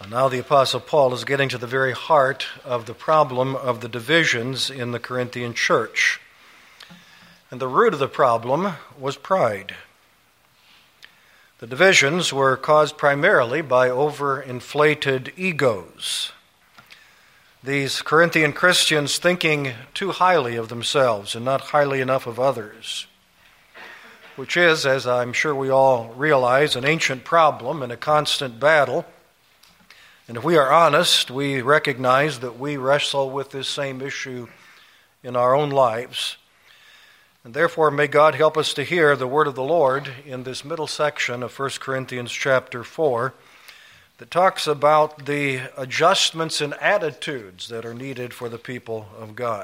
Now the Apostle Paul is getting to the very heart of the problem of the divisions in the Corinthian church. And the root of the problem was pride. The divisions were caused primarily by overinflated egos. These Corinthian Christians thinking too highly of themselves and not highly enough of others, which is, as I'm sure we all realize, an ancient problem and a constant battle. And if we are honest, we recognize that we wrestle with this same issue in our own lives. And therefore, may God help us to hear the word of the Lord in this middle section of 1 Corinthians chapter 4 that talks about the adjustments and attitudes that are needed for the people of God.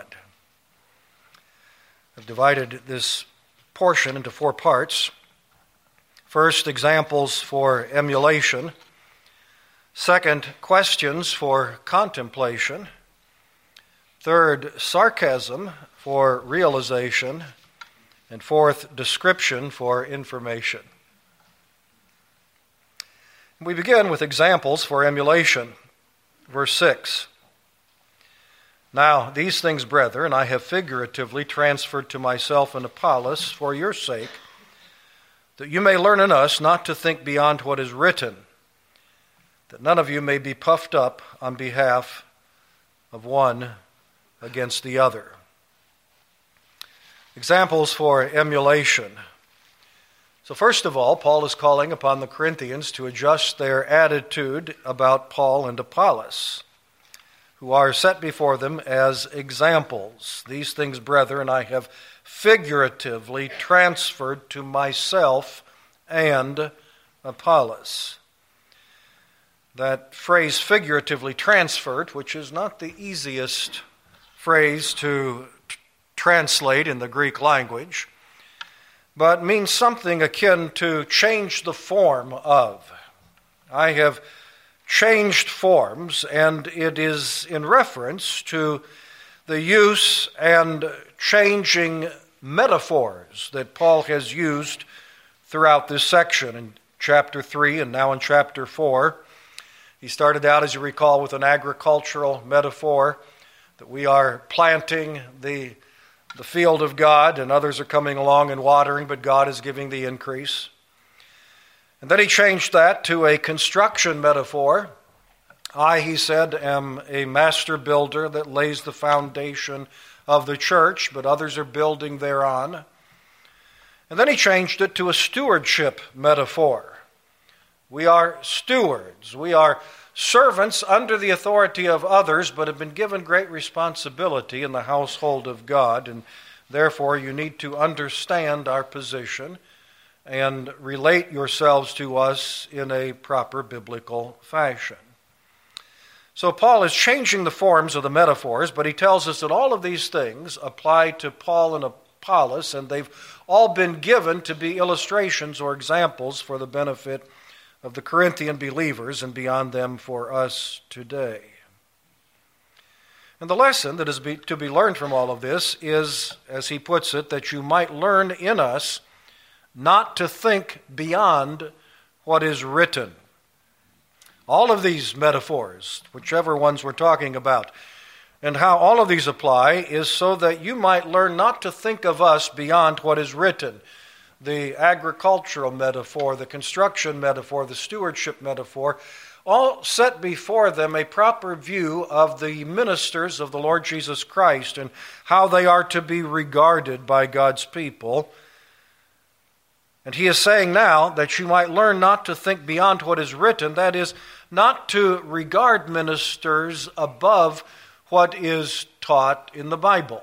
I've divided this portion into 4 parts. First, examples for emulation. Second, questions for contemplation. Third, sarcasm for realization. And fourth, description for information. We begin with examples for emulation. Verse 6. Now, these things, brethren, I have figuratively transferred to myself and Apollos for your sake, that you may learn in us not to think beyond what is written, that none of you may be puffed up on behalf of one against the other. Examples for emulation. So first of all, Paul is calling upon the Corinthians to adjust their attitude about Paul and Apollos, who are set before them as examples. These things, brethren, I have figuratively transferred to myself and Apollos. That phrase, figuratively transferred, which is not the easiest phrase to translate in the Greek language, but means something akin to change the form of. I have changed forms, and it is in reference to the use and changing metaphors that Paul has used throughout this section in chapter 3 and now in chapter 4. He started out, as you recall, with an agricultural metaphor that we are planting the field of God and others are coming along and watering, but God is giving the increase. And then he changed that to a construction metaphor. I, he said, am a master builder that lays the foundation of the church, but others are building thereon. And then he changed it to a stewardship metaphor. We are stewards. We are servants under the authority of others, but have been given great responsibility in the household of God, and therefore you need to understand our position and relate yourselves to us in a proper biblical fashion. So Paul is changing the forms of the metaphors, but he tells us that all of these things apply to Paul and Apollos, and they've all been given to be illustrations or examples for the benefit of the Corinthian believers and beyond them for us today. And the lesson that is to be learned from all of this is, as he puts it, that you might learn in us not to think beyond what is written. All of these metaphors, whichever ones we're talking about, and how all of these apply is so that you might learn not to think of us beyond what is written. The agricultural metaphor, the construction metaphor, the stewardship metaphor, all set before them a proper view of the ministers of the Lord Jesus Christ and how they are to be regarded by God's people. And he is saying now that you might learn not to think beyond what is written, that is, not to regard ministers above what is taught in the Bible.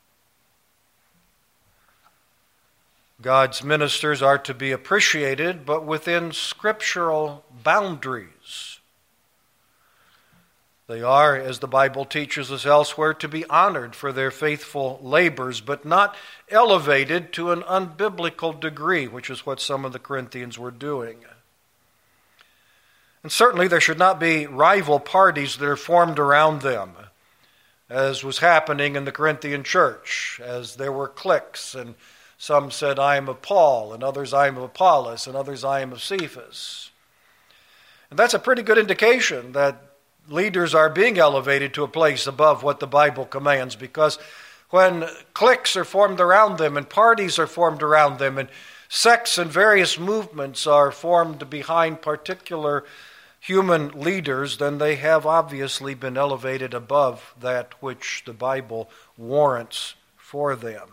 God's ministers are to be appreciated, but within scriptural boundaries. They are, as the Bible teaches us elsewhere, to be honored for their faithful labors, but not elevated to an unbiblical degree, which is what some of the Corinthians were doing. And certainly there should not be rival parties that are formed around them, as was happening in the Corinthian church, as there were cliques, and some said, I am of Paul, and others, I am of Apollos, and others, I am of Cephas. And that's a pretty good indication that leaders are being elevated to a place above what the Bible commands, because when cliques are formed around them and parties are formed around them and sects and various movements are formed behind particular human leaders, then they have obviously been elevated above that which the Bible warrants for them.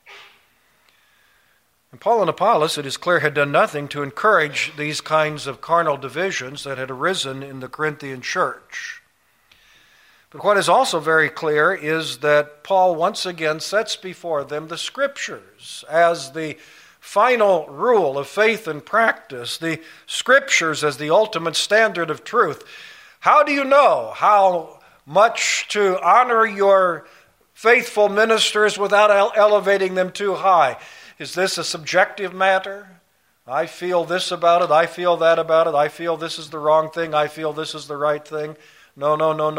And Paul and Apollos, it is clear, had done nothing to encourage these kinds of carnal divisions that had arisen in the Corinthian church. But what is also very clear is that Paul once again sets before them the Scriptures as the final rule of faith and practice, the Scriptures as the ultimate standard of truth. How do you know how much to honor your faithful ministers without elevating them too high? Is this a subjective matter? I feel this about it, I feel that about it, I feel this is the wrong thing, I feel this is the right thing. No.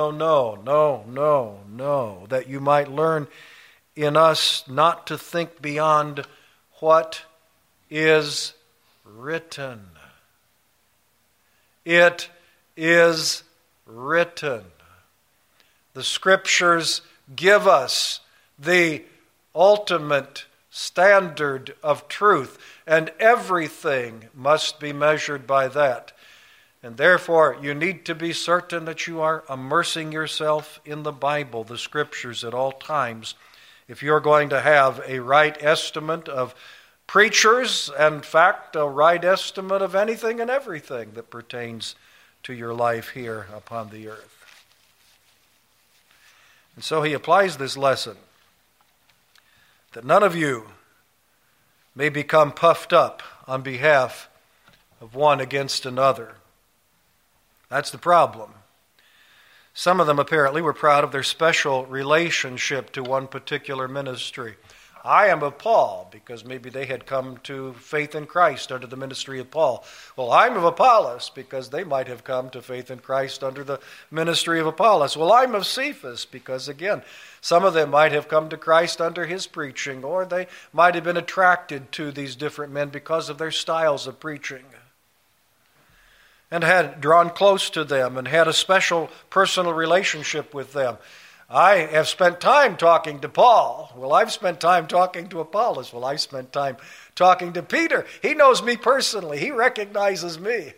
That you might learn in us not to think beyond what is written. It is written. The Scriptures give us the ultimate standard of truth, and everything must be measured by that. And therefore, you need to be certain that you are immersing yourself in the Bible, the Scriptures, at all times, if you're going to have a right estimate of preachers, and in fact, a right estimate of anything and everything that pertains to your life here upon the earth. And so he applies this lesson, that none of you may become puffed up on behalf of one against another. That's the problem. Some of them apparently were proud of their special relationship to one particular ministry. I am of Paul, because maybe they had come to faith in Christ under the ministry of Paul. Well, I'm of Apollos, because they might have come to faith in Christ under the ministry of Apollos. Well, I'm of Cephas, because again, some of them might have come to Christ under his preaching, or they might have been attracted to these different men because of their styles of preaching, and had drawn close to them and had a special personal relationship with them. I have spent time talking to Paul. Well, I've spent time talking to Apollos. Well, I've spent time talking to Peter. He knows me personally. He recognizes me.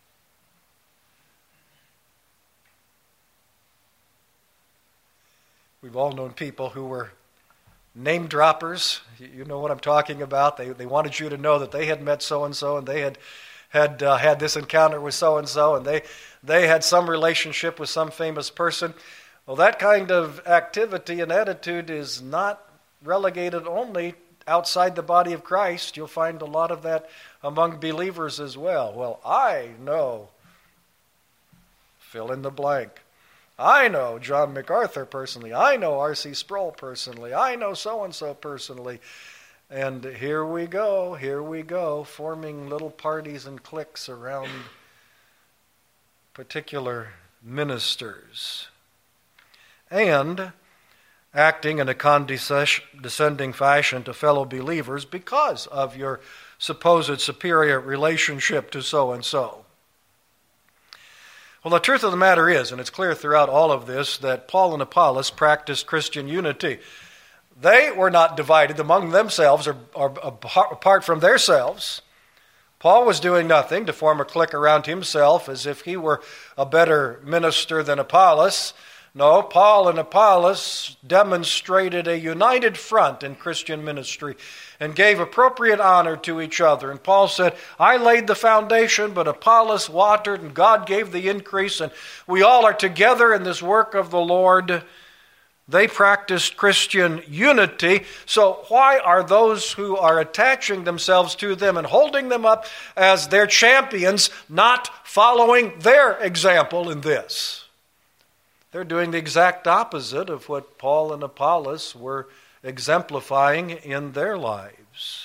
We've all known people who were name droppers. You know what I'm talking about. They wanted you to know that they had met so-and-so, and they had this encounter with so-and-so, and they had some relationship with some famous person. Well, that kind of activity and attitude is not relegated only outside the body of Christ. You'll find a lot of that among believers as well. Well, I know, fill in the blank. I know John MacArthur personally. I know R.C. Sproul personally. I know so-and-so personally. And here we go, forming little parties and cliques around particular ministers, and acting in a condescending fashion to fellow believers because of your supposed superior relationship to so-and-so. Well, the truth of the matter is, and it's clear throughout all of this, that Paul and Apollos practiced Christian unity. They were not divided among themselves or apart from themselves. Paul was doing nothing to form a clique around himself as if he were a better minister than Apollos. No, Paul and Apollos demonstrated a united front in Christian ministry and gave appropriate honor to each other. And Paul said, I laid the foundation, but Apollos watered, and God gave the increase, and we all are together in this work of the Lord. They practiced Christian unity, so why are those who are attaching themselves to them and holding them up as their champions not following their example in this? They're doing the exact opposite of what Paul and Apollos were exemplifying in their lives.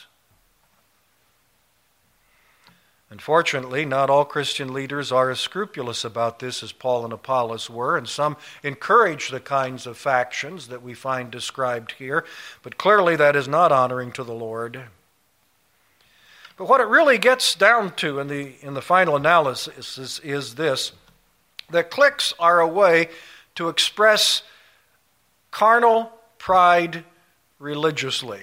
Unfortunately, not all Christian leaders are as scrupulous about this as Paul and Apollos were, and some encourage the kinds of factions that we find described here, but clearly that is not honoring to the Lord. But what it really gets down to in the final analysis is this: that cliques are a way to express carnal pride religiously.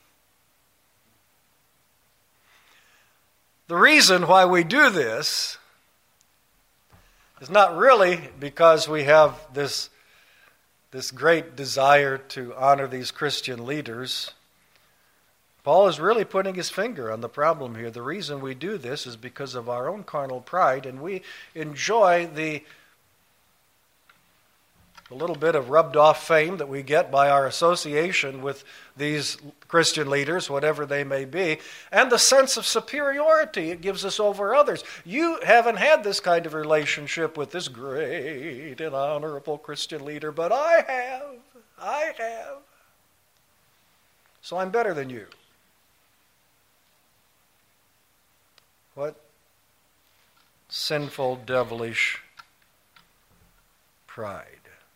The reason why we do this is not really because we have this great desire to honor these Christian leaders. Paul is really putting his finger on the problem here. The reason we do this is because of our own carnal pride, and we enjoy the little bit of rubbed-off fame that we get by our association with these Christian leaders, whatever they may be, and the sense of superiority it gives us over others. You haven't had this kind of relationship with this great and honorable Christian leader, but I have. So I'm better than you. What sinful, devilish pride.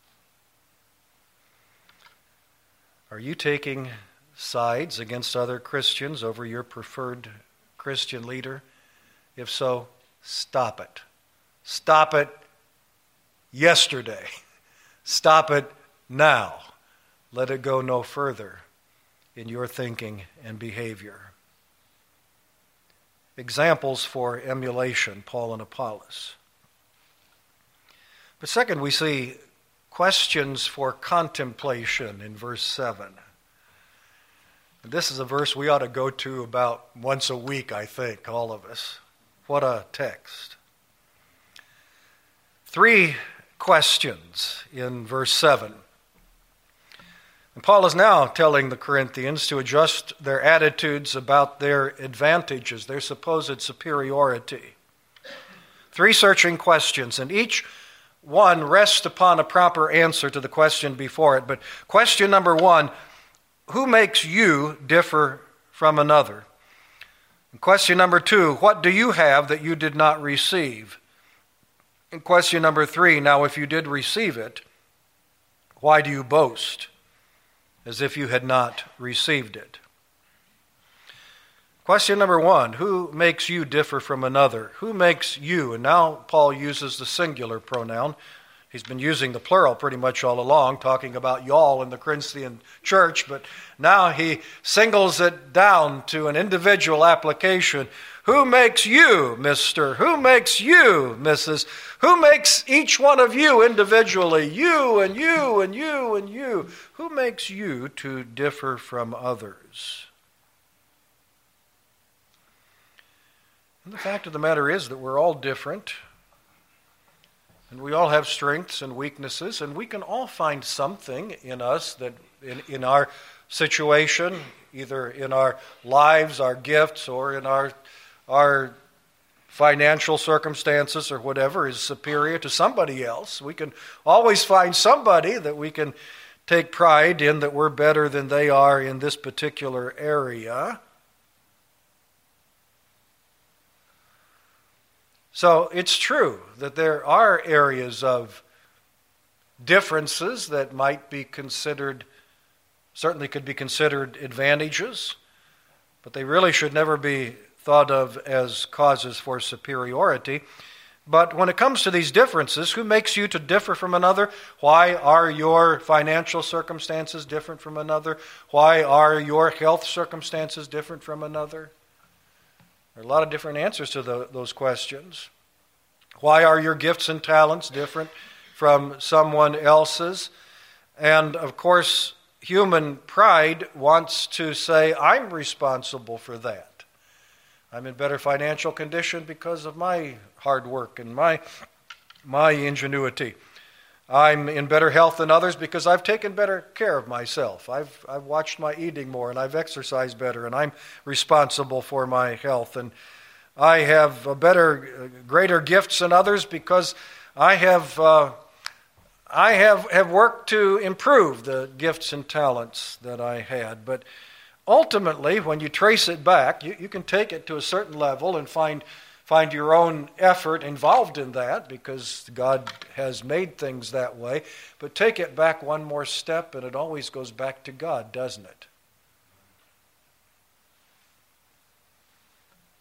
Are you taking sides against other Christians over your preferred Christian leader? If so, stop it. Stop it yesterday. Stop it now. Let it go no further in your thinking and behavior. Examples for emulation, Paul and Apollos. But second, we see questions for contemplation in verse 7. This is a verse we ought to go to about once a week, I think, all of us. What a text. 3 questions in verse 7. And Paul is now telling the Corinthians to adjust their attitudes about their advantages, their supposed superiority. 3 searching questions, and each one rests upon a proper answer to the question before it. But question number 1, who makes you differ from another? And question number 2, what do you have that you did not receive? And question number 3, now if you did receive it, why do you boast as if you had not received it? Question number 1, who makes you differ from another? Who makes you? And now Paul uses the singular pronoun. He's been using the plural pretty much all along, talking about y'all in the Corinthian church, but now he singles it down to an individual application. Who makes you, Mr.? Who makes you, Mrs.? Who makes each one of you individually? You and you and you and you. Who makes you to differ from others? And the fact of the matter is that we're all different, and we all have strengths and weaknesses, and we can all find something in us that in our situation, either in our lives, our gifts, or in our financial circumstances or whatever, is superior to somebody else. We can always find somebody that we can take pride in, that we're better than they are in this particular area. So it's true that there are areas of differences that might be considered, certainly could be considered advantages, but they really should never be thought of as causes for superiority. But when it comes to these differences, who makes you to differ from another? Why are your financial circumstances different from another? Why are your health circumstances different from another? There are a lot of different answers to those questions. Why are your gifts and talents different from someone else's? And of course, human pride wants to say, I'm responsible for that. I'm in better financial condition because of my hard work and my ingenuity. I'm in better health than others because I've taken better care of myself. I've watched my eating more, and I've exercised better, and I'm responsible for my health. And I have greater gifts than others because I have worked to improve the gifts and talents that I had. But ultimately, when you trace it back, you can take it to a certain level and find your own effort involved in that because God has made things that way. But take it back one more step, and it always goes back to God, doesn't it?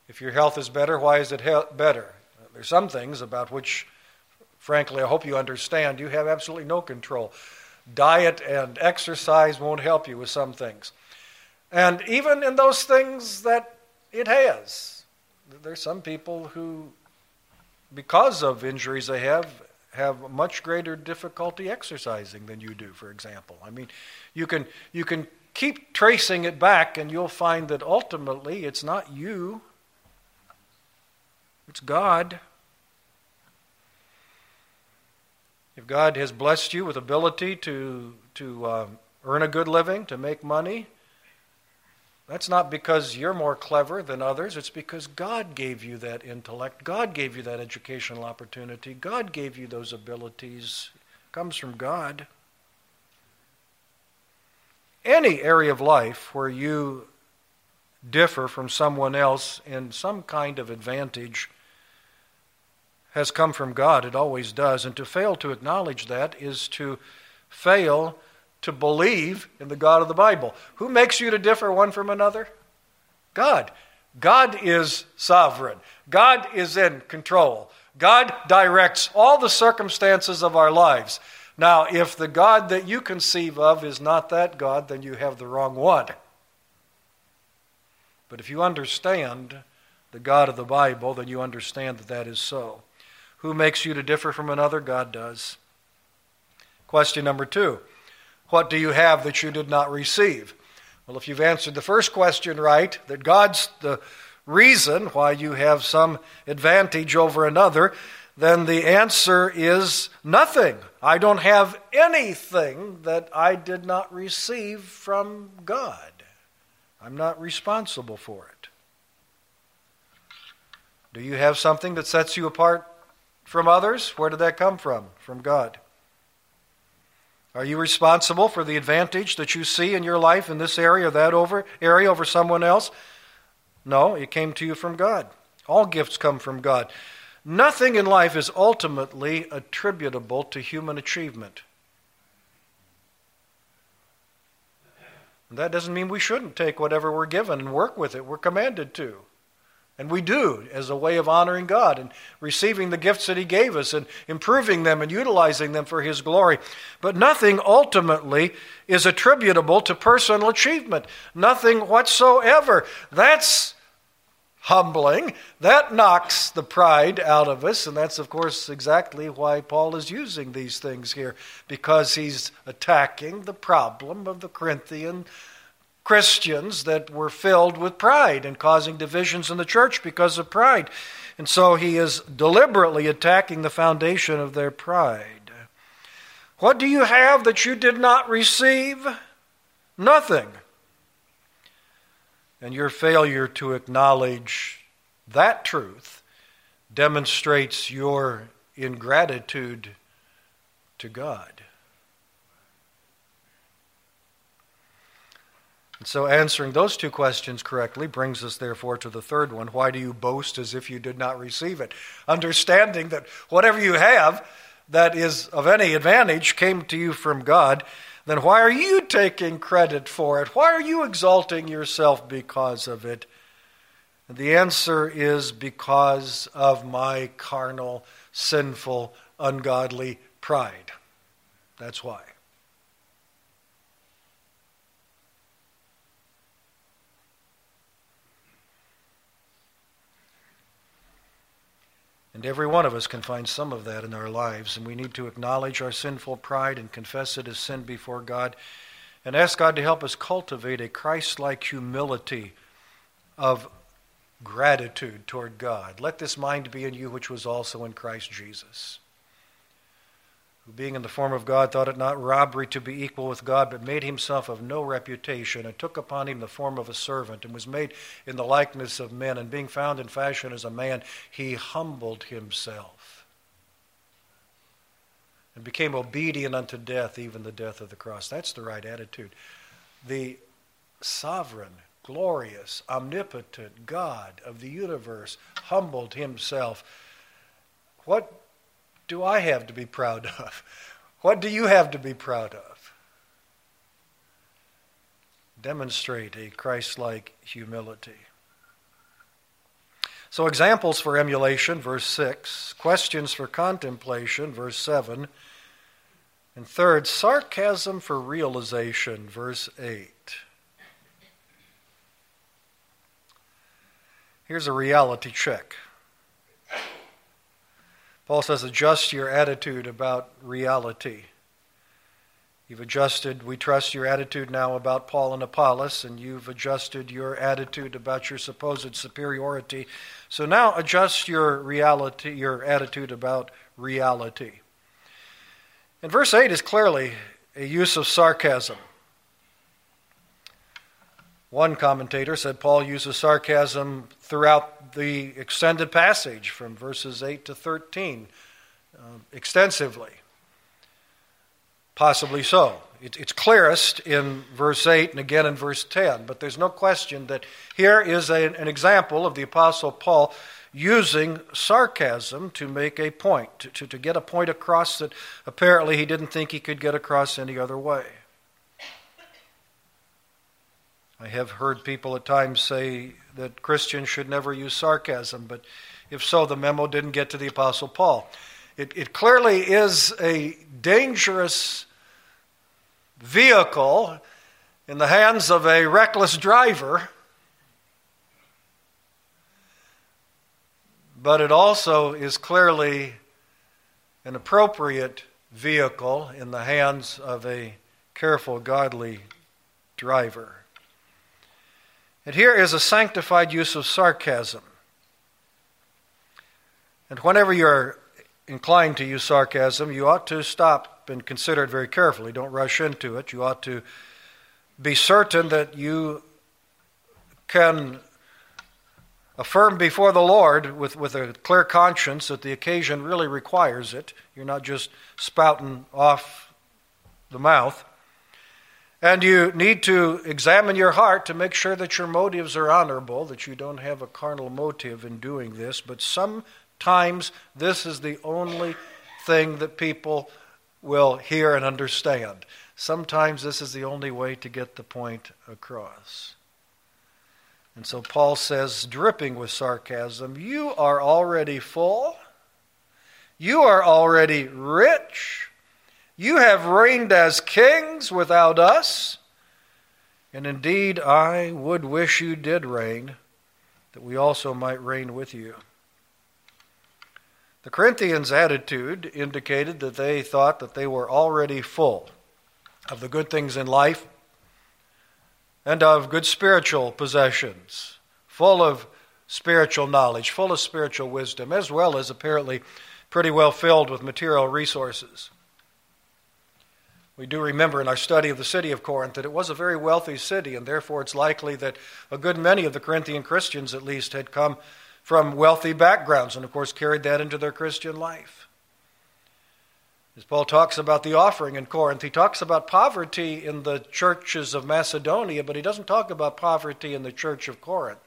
If your health is better, why is it better? There's some things about which, frankly, I hope you understand, you have absolutely no control. Diet and exercise won't help you with some things. And even in those things that it has, there's some people who, because of injuries they have much greater difficulty exercising than you do, for example. I mean, you can keep tracing it back and you'll find that ultimately it's not you, it's God. If God has blessed you with ability to earn a good living, to make money, that's not because you're more clever than others. It's because God gave you that intellect. God gave you that educational opportunity. God gave you those abilities. It comes from God. Any area of life where you differ from someone else in some kind of advantage has come from God. It always does. And to fail to acknowledge that is to fail to believe in the God of the Bible. Who makes you to differ one from another? God. God is sovereign. God is in control. God directs all the circumstances of our lives. Now, if the God that you conceive of is not that God, then you have the wrong one. But if you understand the God of the Bible, then you understand that that is so. Who makes you to differ from another? God does. Question number 2. What do you have that you did not receive? Well, if you've answered the first question right, that God's the reason why you have some advantage over another, then the answer is nothing. I don't have anything that I did not receive from God. I'm not responsible for it. Do you have something that sets you apart from others? Where did that come from? From God. Are you responsible for the advantage that you see in your life in this area or that area over someone else? No, it came to you from God. All gifts come from God. Nothing in life is ultimately attributable to human achievement. And that doesn't mean we shouldn't take whatever we're given and work with it. We're commanded to. And we do, as a way of honoring God and receiving the gifts that He gave us and improving them and utilizing them for His glory. But nothing ultimately is attributable to personal achievement. Nothing whatsoever. That's humbling. That knocks the pride out of us. And that's, of course, exactly why Paul is using these things here. Because he's attacking the problem of the Corinthian Christians that were filled with pride and causing divisions in the church because of pride. And so he is deliberately attacking the foundation of their pride. What do you have that you did not receive? Nothing. And your failure to acknowledge that truth demonstrates your ingratitude to God. And so answering those two questions correctly brings us therefore to the third one. Why do you boast as if you did not receive it? Understanding that whatever you have that is of any advantage came to you from God, then why are you taking credit for it? Why are you exalting yourself because of it? And the answer is because of my carnal, sinful, ungodly pride. That's why. And every one of us can find some of that in our lives, and we need to acknowledge our sinful pride and confess it as sin before God, and ask God to help us cultivate a Christ-like humility of gratitude toward God. Let this mind be in you which was also in Christ Jesus, who being in the form of God thought it not robbery to be equal with God, but made himself of no reputation, and took upon him the form of a servant, and was made in the likeness of men, and being found in fashion as a man, he humbled himself, and became obedient unto death, even the death of the cross. That's the right attitude. The sovereign, glorious, omnipotent God of the universe humbled himself. What do I have to be proud of? What do you have to be proud of? Demonstrate a Christ-like humility. So examples for emulation, verse 6. Questions for contemplation, verse 7. And third, sarcasm for realization, verse 8. Here's a reality check. Paul says, adjust your attitude about reality. You've adjusted, we trust, your attitude now about Paul and Apollos, and you've adjusted your attitude about your supposed superiority. So now adjust your attitude about reality. And verse 8 is clearly a use of sarcasm. One commentator said Paul uses sarcasm throughout the extended passage from verses 8 to 13 extensively. Possibly so. It's clearest in verse 8 and again in verse 10, but there's no question that here is an example of the Apostle Paul using sarcasm to make a point, to get a point across that apparently he didn't think he could get across any other way. I have heard people at times say that Christians should never use sarcasm, but if so, the memo didn't get to the Apostle Paul. It clearly is a dangerous vehicle in the hands of a reckless driver, but it also is clearly an appropriate vehicle in the hands of a careful, godly driver. And here is a sanctified use of sarcasm. And whenever you're inclined to use sarcasm, you ought to stop and consider it very carefully. Don't rush into it. You ought to be certain that you can affirm before the Lord with a clear conscience that the occasion really requires it. You're not just spouting off the mouth. And you need to examine your heart to make sure that your motives are honorable, that you don't have a carnal motive in doing this. But sometimes this is the only thing that people will hear and understand. Sometimes this is the only way to get the point across. And so Paul says, dripping with sarcasm, you are already full. You are already rich. You have reigned as kings without us. And indeed, I would wish you did reign, that we also might reign with you. The Corinthians' attitude indicated that they thought that they were already full of the good things in life and of good spiritual possessions, full of spiritual knowledge, full of spiritual wisdom, as well as apparently pretty well filled with material resources. We do remember in our study of the city of Corinth that it was a very wealthy city, and therefore it's likely that a good many of the Corinthian Christians at least had come from wealthy backgrounds and of course carried that into their Christian life. As Paul talks about the offering in Corinth, he talks about poverty in the churches of Macedonia, but he doesn't talk about poverty in the church of Corinth.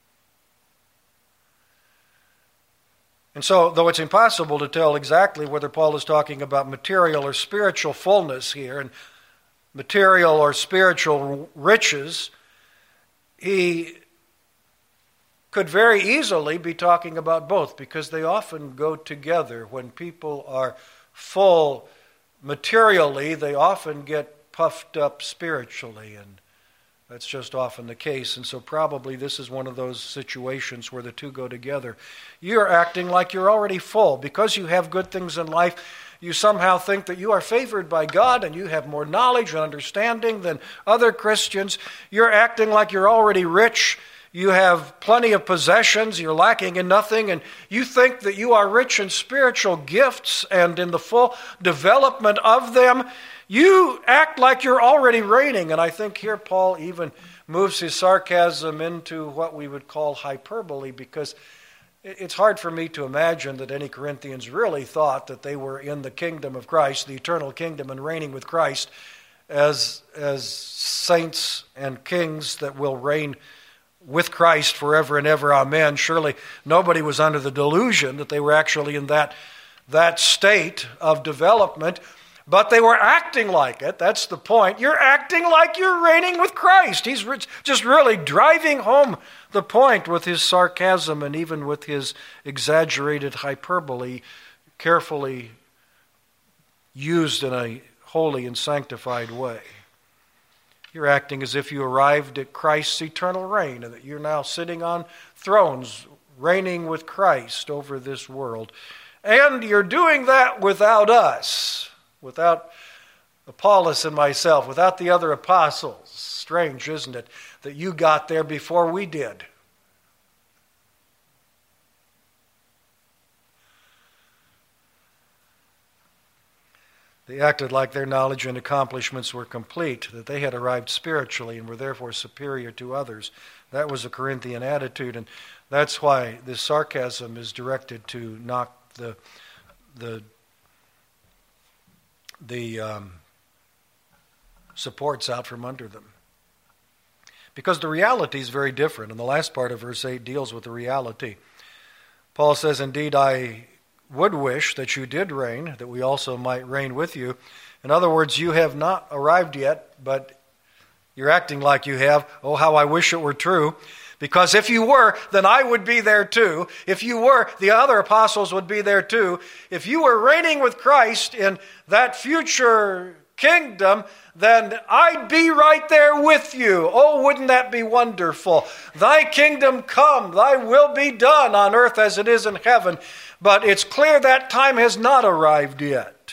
And so, though it's impossible to tell exactly whether Paul is talking about material or spiritual fullness here, and material or spiritual riches, he could very easily be talking about both, because they often go together. When people are full materially, they often get puffed up spiritually, and that's just often the case. And so probably this is one of those situations where the two go together. You're acting like you're already full. Because you have good things in life, you somehow think that you are favored by God and you have more knowledge and understanding than other Christians. You're acting like you're already rich. You have plenty of possessions. You're lacking in nothing. And you think that you are rich in spiritual gifts and in the full development of them. You act like you're already reigning. And I think here Paul even moves his sarcasm into what we would call hyperbole, because it's hard for me to imagine that any Corinthians really thought that they were in the kingdom of Christ, the eternal kingdom, and reigning with Christ as saints and kings that will reign with Christ forever and ever. Amen. Surely nobody was under the delusion that they were actually in that state of development. But they were acting like it. That's the point. You're acting like you're reigning with Christ. He's just really driving home the point with his sarcasm and even with his exaggerated hyperbole, carefully used in a holy and sanctified way. You're acting as if you arrived at Christ's eternal reign and that you're now sitting on thrones, reigning with Christ over this world. And you're doing that without us, without Apollos and myself, without the other apostles. Strange, isn't it, that you got there before we did? They acted like their knowledge and accomplishments were complete, that they had arrived spiritually and were therefore superior to others. That was a Corinthian attitude, and that's why this sarcasm is directed to knock the supports out from under them. Because the reality is very different, and the last part of verse 8 deals with the reality. Paul says, "Indeed, I would wish that you did reign, that we also might reign with you." In other words, you have not arrived yet, but you're acting like you have. Oh, how I wish it were true. Because if you were, then I would be there too. If you were, the other apostles would be there too. If you were reigning with Christ in that future kingdom, then I'd be right there with you. Oh, wouldn't that be wonderful? Thy kingdom come, thy will be done on earth as it is in heaven. But it's clear that time has not arrived yet.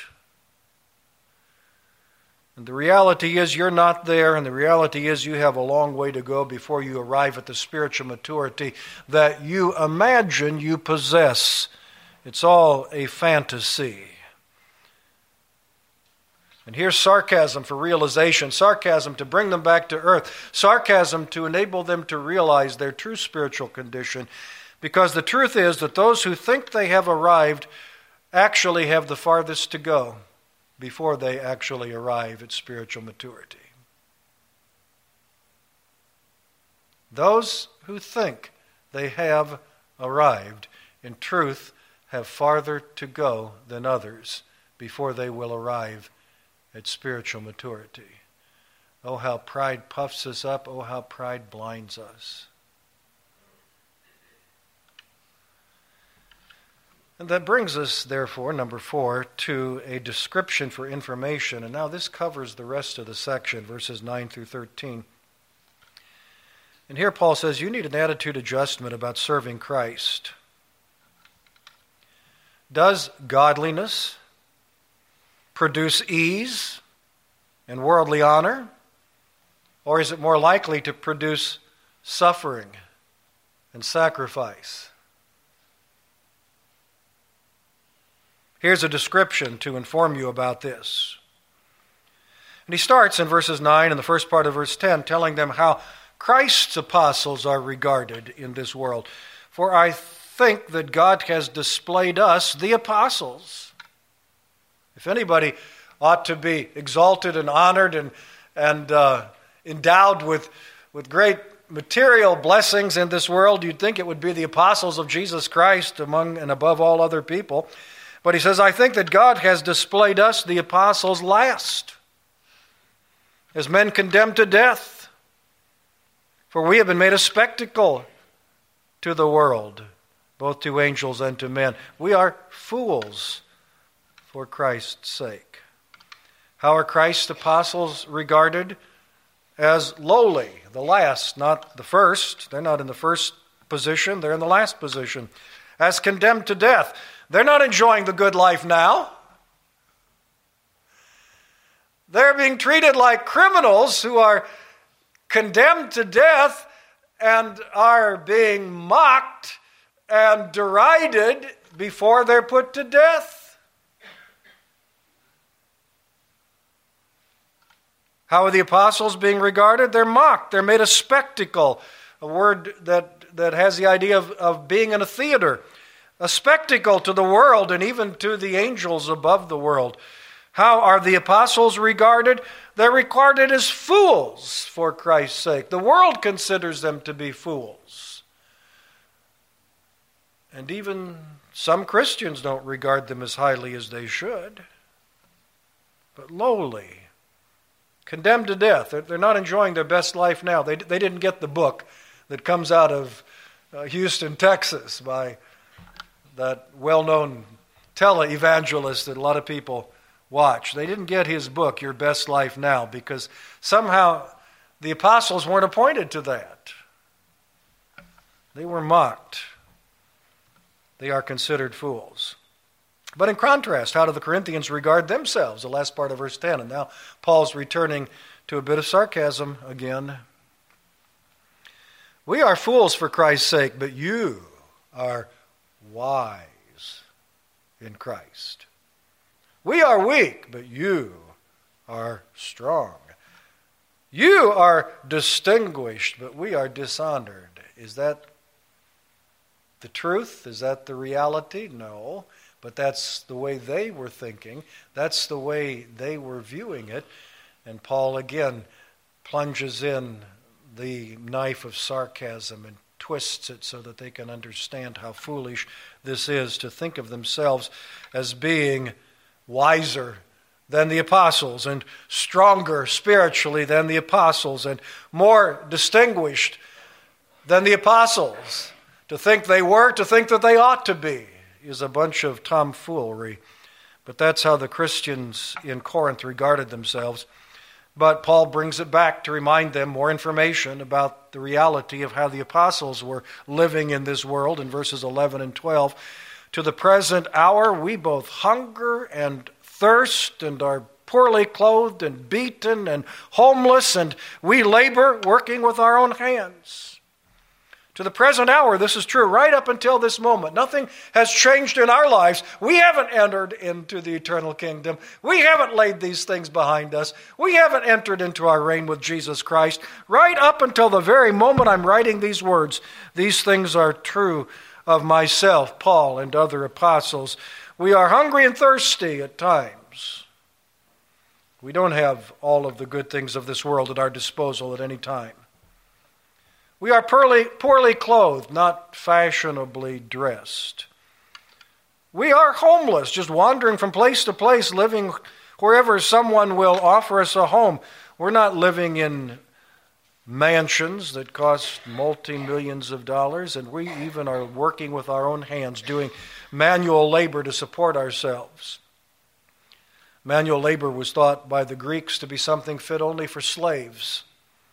And the reality is you're not there, and the reality is you have a long way to go before you arrive at the spiritual maturity that you imagine you possess. It's all a fantasy. And here's sarcasm for realization, sarcasm to bring them back to earth, sarcasm to enable them to realize their true spiritual condition. Because the truth is that those who think they have arrived actually have the farthest to go before they actually arrive at spiritual maturity. Those who think they have arrived, in truth, have farther to go than others before they will arrive at spiritual maturity. Oh, how pride puffs us up. Oh, how pride blinds us. And that brings us, therefore, number 4, to a description for information. And now this covers the rest of the section, verses 9 through 13. And here Paul says, you need an attitude adjustment about serving Christ. Does godliness produce ease and worldly honor? Or is it more likely to produce suffering and sacrifice? Here's a description to inform you about this. And he starts in verses 9 and the first part of verse 10, telling them how Christ's apostles are regarded in this world. For I think that God has displayed us, the apostles. If anybody ought to be exalted and honored and endowed with great material blessings in this world, you'd think it would be the apostles of Jesus Christ among and above all other people. But he says, I think that God has displayed us, the apostles, last, as men condemned to death. For we have been made a spectacle to the world, both to angels and to men. We are fools for Christ's sake. How are Christ's apostles regarded? As lowly, the last, not the first. They're not in the first position, they're in the last position. As condemned to death. They're not enjoying the good life now. They're being treated like criminals who are condemned to death and are being mocked and derided before they're put to death. How are the apostles being regarded? They're mocked. They're made a spectacle, a word that has the idea of being in a theater. A spectacle to the world and even to the angels above the world. How are the apostles regarded? They're regarded as fools for Christ's sake. The world considers them to be fools. And even some Christians don't regard them as highly as they should. But lowly, condemned to death. They're not enjoying their best life now. They didn't get the book that comes out of Houston, Texas, by that well-known tele-evangelist that a lot of people watch. They didn't get his book, Your Best Life Now, because somehow the apostles weren't appointed to that. They were mocked. They are considered fools. But in contrast, how do the Corinthians regard themselves? The last part of verse 10. And now Paul's returning to a bit of sarcasm again. We are fools for Christ's sake, but you are wise in Christ. We are weak, but you are strong. You are distinguished, but we are dishonored. Is that the truth? Is that the reality? No. But that's the way they were thinking. That's the way they were viewing it. And Paul again plunges in the knife of sarcasm and twists it so that they can understand how foolish this is to think of themselves as being wiser than the apostles and stronger spiritually than the apostles and more distinguished than the apostles. To think they were, to think that they ought to be, is a bunch of tomfoolery. But that's how the Christians in Corinth regarded themselves. But Paul brings it back to remind them more information about the reality of how the apostles were living in this world in verses 11 and 12. To the present hour we both hunger and thirst and are poorly clothed and beaten and homeless, and we labor working with our own hands. To the present hour, this is true right up until this moment. Nothing has changed in our lives. We haven't entered into the eternal kingdom. We haven't laid these things behind us. We haven't entered into our reign with Jesus Christ. Right up until the very moment I'm writing these words, these things are true of myself, Paul, and other apostles. We are hungry and thirsty at times. We don't have all of the good things of this world at our disposal at any time. We are poorly clothed, not fashionably dressed. We are homeless, just wandering from place to place, living wherever someone will offer us a home. We're not living in mansions that cost multi-millions of dollars, and we even are working with our own hands, doing manual labor to support ourselves. Manual labor was thought by the Greeks to be something fit only for slaves.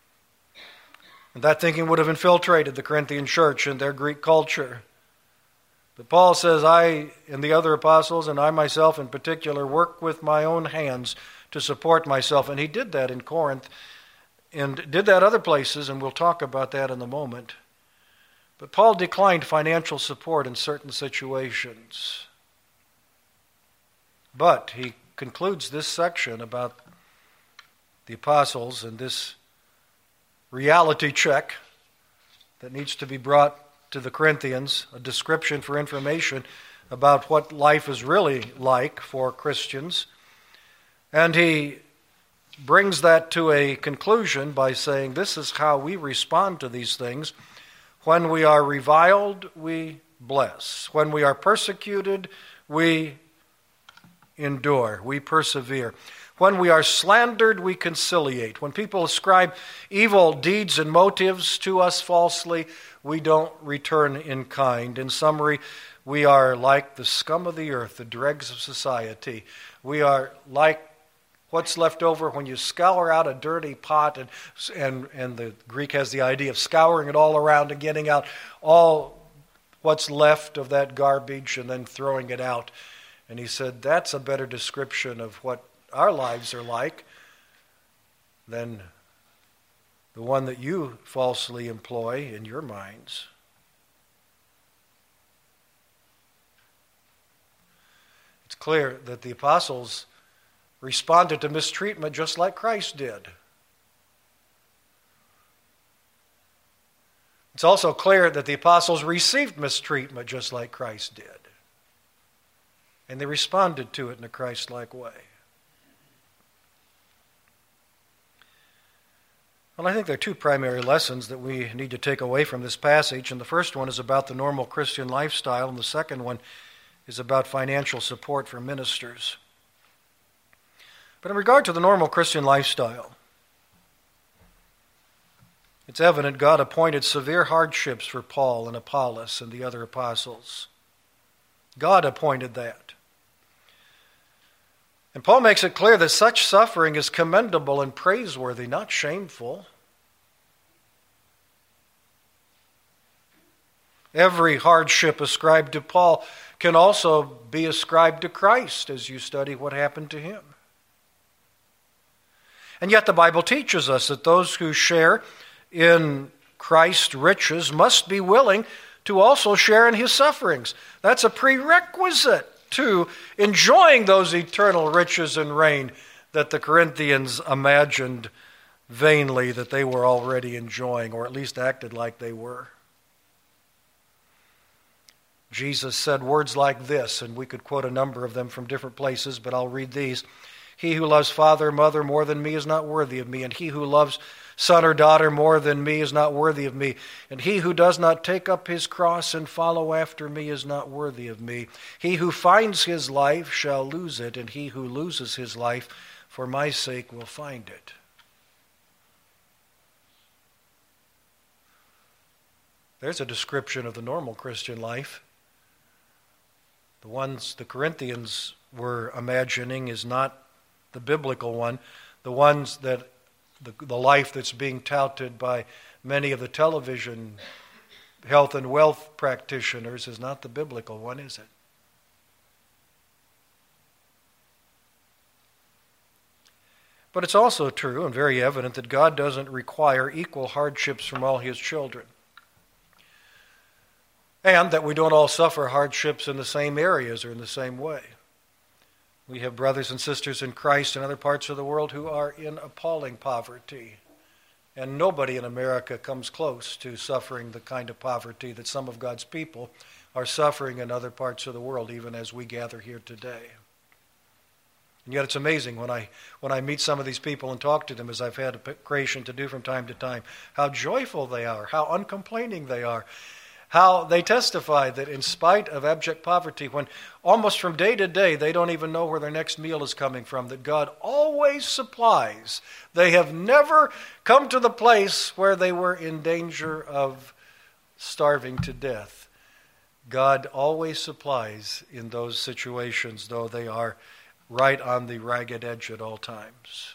And that thinking would have infiltrated the Corinthian church and their Greek culture. But Paul says, I and the other apostles, and I myself in particular, work with my own hands to support myself. And he did that in Corinth and did that other places, and we'll talk about that in a moment. But Paul declined financial support in certain situations. But he concludes this section about the apostles and this reality check that needs to be brought to the Corinthians, a description for information about what life is really like for Christians. And he brings that to a conclusion by saying this is how we respond to these things. When we are reviled, we bless. When we are persecuted, we endure, we persevere. When we are slandered, we conciliate. When people ascribe evil deeds and motives to us falsely, we don't return in kind. In summary, we are like the scum of the earth, the dregs of society. We are like what's left over when you scour out a dirty pot, and the Greek has the idea of scouring it all around and getting out all what's left of that garbage and then throwing it out. And he said that's a better description of what our lives are like than the one that you falsely employ in your minds. It's clear that the apostles responded to mistreatment just like Christ did. It's also clear that the apostles received mistreatment just like Christ did. And they responded to it in a Christ-like way. Well, I think there are two primary lessons that we need to take away from this passage. And the first one is about the normal Christian lifestyle, and the second one is about financial support for ministers. But in regard to the normal Christian lifestyle, It's evident God appointed severe hardships for Paul and Apollos and the other apostles. God appointed that. And Paul makes it clear that such suffering is commendable and praiseworthy, not shameful. Every hardship ascribed to Paul can also be ascribed to Christ as you study what happened to him. And yet the Bible teaches us that those who share in Christ's riches must be willing to also share in his sufferings. That's a prerequisite to enjoying those eternal riches and reign that the Corinthians imagined vainly that they were already enjoying, or at least acted like they were. Jesus said words like this, and we could quote a number of them from different places, but I'll read these. He who loves father or mother more than me is not worthy of me, and he who loves son or daughter more than me is not worthy of me, and he who does not take up his cross and follow after me is not worthy of me. He who finds his life shall lose it, and he who loses his life for my sake will find it. There's a description of the normal Christian life. The ones the Corinthians were imagining is not the biblical one. The ones that the life that's being touted by many of the television health and wealth practitioners is not the biblical one, is it? But it's also true and very evident that God doesn't require equal hardships from all his children. And that we don't all suffer hardships in the same areas or in the same way. We have brothers and sisters in Christ in other parts of the world who are in appalling poverty. And nobody in America comes close to suffering the kind of poverty that some of God's people are suffering in other parts of the world, even as we gather here today. And yet it's amazing when I meet some of these people and talk to them, as I've had occasion to do from time to time, how joyful they are, how uncomplaining they are. How they testify that in spite of abject poverty, when almost from day to day they don't even know where their next meal is coming from, that God always supplies. They have never come to the place where they were in danger of starving to death. God always supplies in those situations, though they are right on the ragged edge at all times.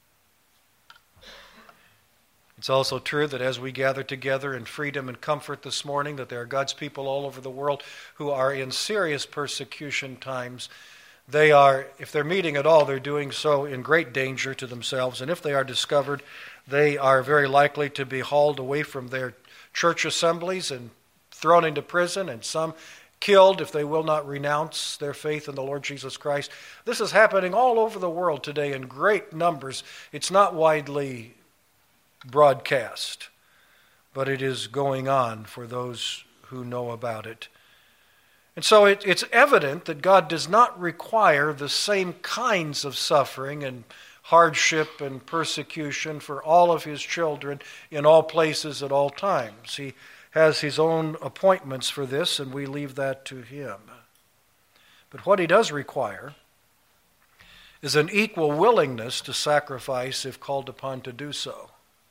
It's also true that as we gather together in freedom and comfort this morning, that there are God's people all over the world who are in serious persecution times. They are, if they're meeting at all, they're doing so in great danger to themselves. And if they are discovered, they are very likely to be hauled away from their church assemblies and thrown into prison, and some killed if they will not renounce their faith in the Lord Jesus Christ. This is happening all over the world today in great numbers. It's not widely broadcast, but it is going on for those who know about it. And so it's evident that God does not require the same kinds of suffering and hardship and persecution for all of his children in all places at all times. He has his own appointments for this, and we leave that to him. But what he does require is an equal willingness to sacrifice if called upon to do so.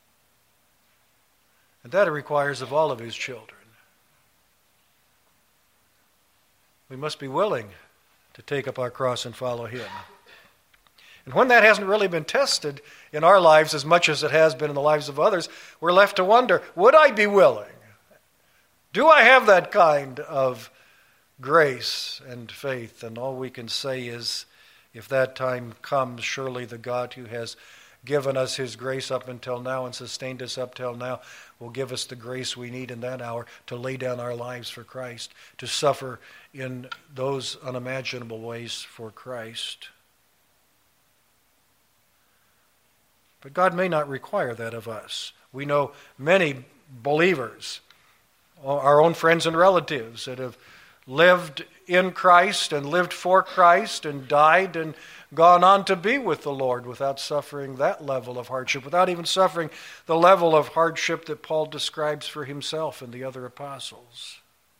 And that it requires of all of his children. We must be willing to take up our cross and follow him. And when that hasn't really been tested in our lives as much as it has been in the lives of others, we're left to wonder, would I be willing? Do I have that kind of grace and faith? And all we can say is, if that time comes, surely the God who has given us his grace up until now and sustained us up till now will give us the grace we need in that hour to lay down our lives for Christ, to suffer in those unimaginable ways for Christ. But God may not require that of us. We know many believers, our own friends and relatives, that have lived in Christ and lived for Christ and died and gone on to be with the Lord without suffering that level of hardship, without even suffering the level of hardship that Paul describes for himself and the other apostles.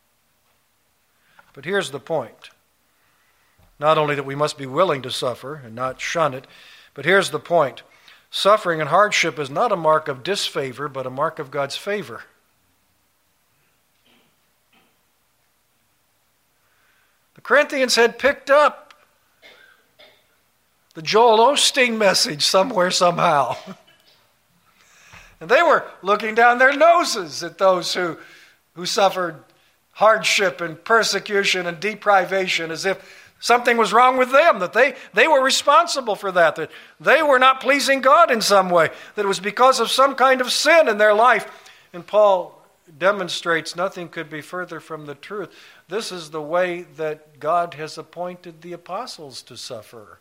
But here's the point. Not only that we must be willing to suffer and not shun it, but here's the point. Suffering and hardship is not a mark of disfavor, but a mark of God's favor. The Corinthians had picked up the Joel Osteen message somewhere, somehow. And they were looking down their noses at those who suffered hardship and persecution and deprivation as if something was wrong with them, that they were responsible for that they were not pleasing God in some way, that it was because of some kind of sin in their life. And Paul demonstrates nothing could be further from the truth. This is the way that God has appointed the apostles to suffer.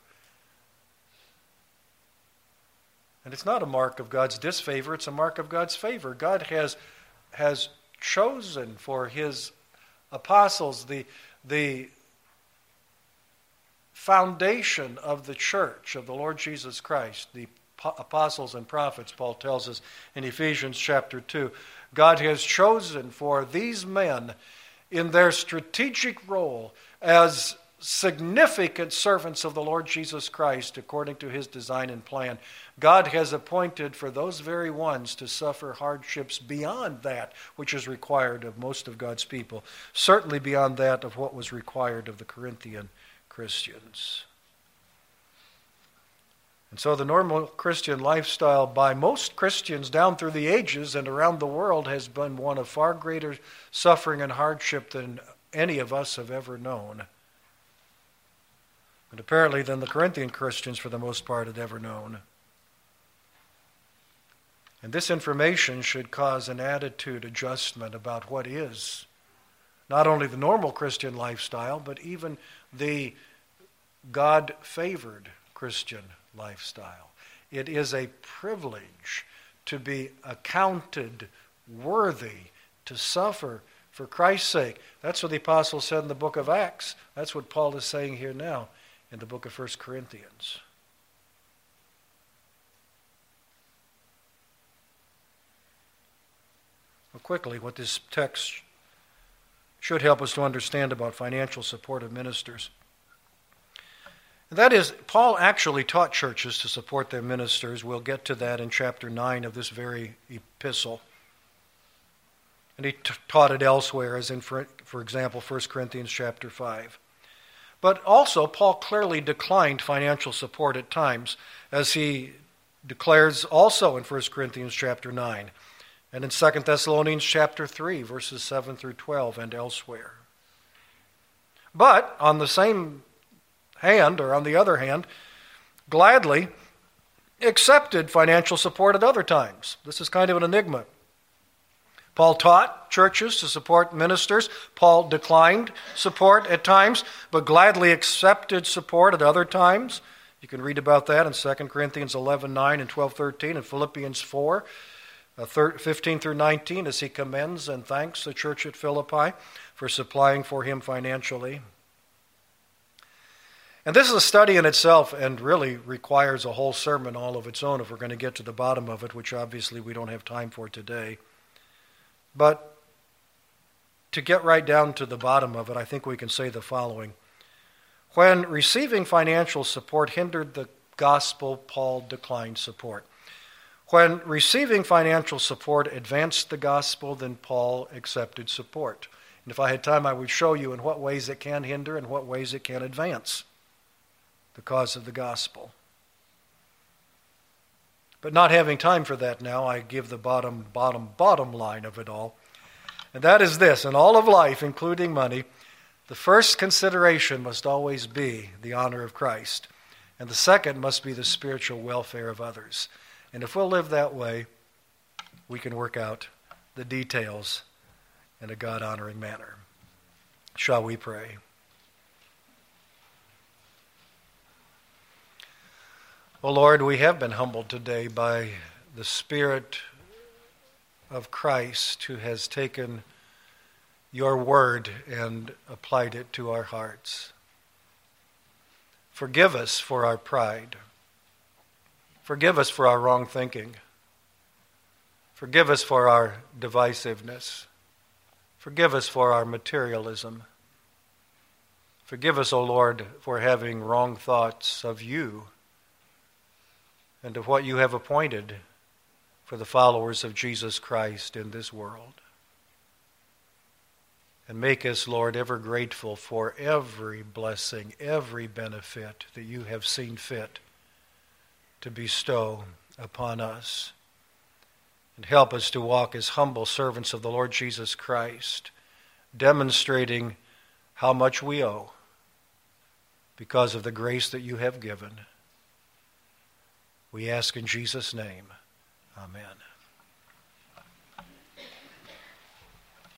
And it's not a mark of God's disfavor, it's a mark of God's favor. God has chosen for his apostles the foundation of the church of the Lord Jesus Christ, the apostles and prophets, Paul tells us in Ephesians chapter 2. God has chosen for these men in their strategic role as significant servants of the Lord Jesus Christ according to his design and plan. God has appointed for those very ones to suffer hardships beyond that which is required of most of God's people, certainly beyond that of what was required of the Corinthian Christians. And so the normal Christian lifestyle by most Christians down through the ages and around the world has been one of far greater suffering and hardship than any of us have ever known. And apparently than the Corinthian Christians for the most part had ever known. And this information should cause an attitude adjustment about what is not only the normal Christian lifestyle, but even the God-favored Christian lifestyle. It is a privilege to be accounted worthy to suffer for Christ's sake. That's what the apostle said in the book of Acts. That's what Paul is saying here now in the book of 1 Corinthians. Well, quickly, what this text should help us to understand about financial support of ministers. And that is, Paul actually taught churches to support their ministers. We'll get to that in chapter 9 of this very epistle. And he taught it elsewhere, as in, for example, 1 Corinthians chapter 5. But also, Paul clearly declined financial support at times, as he declares also in 1 Corinthians chapter 9, and in 2 Thessalonians chapter 3, verses 7 through 12, and elsewhere. But, on the same hand, or on the other hand, gladly accepted financial support at other times. This is kind of an enigma. Paul taught churches to support ministers. Paul declined support at times, but gladly accepted support at other times. You can read about that in 2 Corinthians 11:9 and 12:13 and Philippians 4, 15 through 19, as he commends and thanks the church at Philippi for supplying for him financially. And this is a study in itself and really requires a whole sermon all of its own if we're going to get to the bottom of it, which obviously we don't have time for today. But to get right down to the bottom of it, I think we can say the following. When receiving financial support hindered the gospel, Paul declined support. When receiving financial support advanced the gospel, then Paul accepted support. And if I had time, I would show you in what ways it can hinder and what ways it can advance the cause of the gospel. But not having time for that now, I give the bottom line of it all. And that is this: in all of life, including money, the first consideration must always be the honor of Christ. And the second must be the spiritual welfare of others. And if we'll live that way, we can work out the details in a God-honoring manner. Shall we pray? Oh Lord, we have been humbled today by the Spirit of Christ who has taken your word and applied it to our hearts. Forgive us for our pride. Forgive us for our wrong thinking. Forgive us for our divisiveness. Forgive us for our materialism. Forgive us, O Lord, for having wrong thoughts of you and of what you have appointed for the followers of Jesus Christ in this world. And make us, Lord, ever grateful for every blessing, every benefit that you have seen fit to bestow upon us. And help us to walk as humble servants of the Lord Jesus Christ, demonstrating how much we owe because of the grace that you have given. We ask in Jesus' name. Amen.